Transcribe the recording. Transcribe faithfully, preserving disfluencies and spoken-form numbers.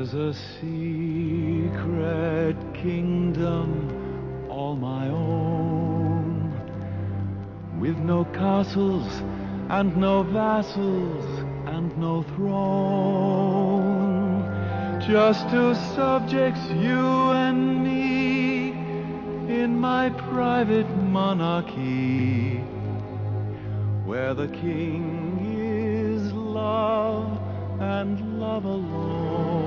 There's a secret kingdom all my own, with no castles and no vassals and no throne, just two subjects, you and me, in my private monarchy, where the king is love and love alone.